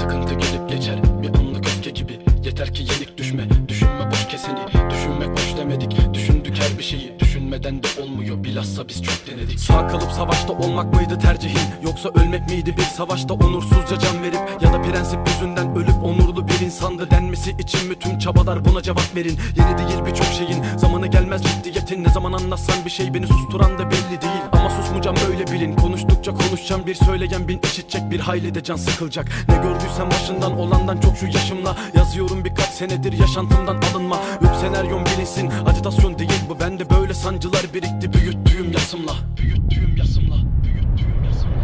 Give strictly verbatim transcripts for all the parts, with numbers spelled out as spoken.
sıkıntı gelip geçer, bir anlık öfke gibi. Yeter ki yenik düşme, düşünme boş keseni. Düşünmek boş demedik, düşündük her bir şeyi. Düşünmeden de olmuyor, bilhassa biz çok denedik. Sağ kalıp savaşta olmak mıydı tercihin, yoksa ölmek miydi bir savaşta onursuzca can verip? Ya da prensip yüzünden ölüp onurlu bir insandı denmesi için mi tüm çabalar, buna cevap verin. Yeni değil birçok şeyin, zamanı gelmez ciddiyetin. Ne zaman anlatsan bir şey beni susturan da belli değil. Ama susmayacağım böyle bilin, konuştukça konuşacağım. Bir söyleyen bin işitecek, bir hayli de can sıkılacak. Ne gördüysem başından olandan çok şu yaşımla yazıyorum birkaç senedir yaşantımdan alınma. Yok senaryom bilinsin, acitasyon değil bu, bende böyle sancılar birikti büyüttüğüm yasımla. Büyüttüğüm yasımla, büyüttüğüm yasımla.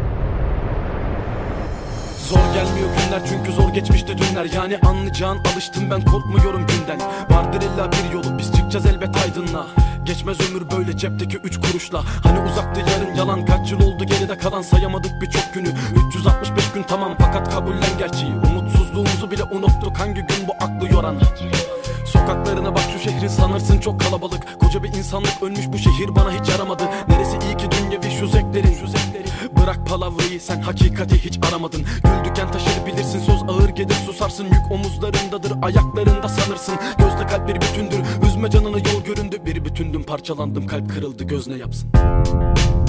Zor gelmiyor günler çünkü zor geçmişti dünler. Yani anlayacağın, alıştım ben, korkmuyorum günden. Vardır illa bir yolu, biz çıkacağız elbet aydınla. Geçmez ömür böyle cepteki üç kuruşla. Hani uzaktı yarın yalan, kaç yıl oldu geride kalan, sayamadık birçok günü. Üç yüz altmış beş gün tamam, fakat kabullen gerçeği. Umutsuzluğumuzu bile unuttuk, hangi gün bu aklı yoran. Sokaklarına bak şu şehrin, sanırsın çok kalabalık. Koca bir insanlık ölmüş, bu şehir bana hiç yaramadı. Neresi iyi ki dünyevi şu zevklerin, şu zevklerin. Bırak palavrayı, sen hakikati hiç aramadın. Güldükken taşır bilirsin, söz ağır gelir susarsın. Yük omuzlarındadır, ayaklarında sanırsın. Gözle kalp bir bütündür, üzme canını yol göründü. Bir bütündüm, parçalandım, kalp kırıldı, göz ne yapsın?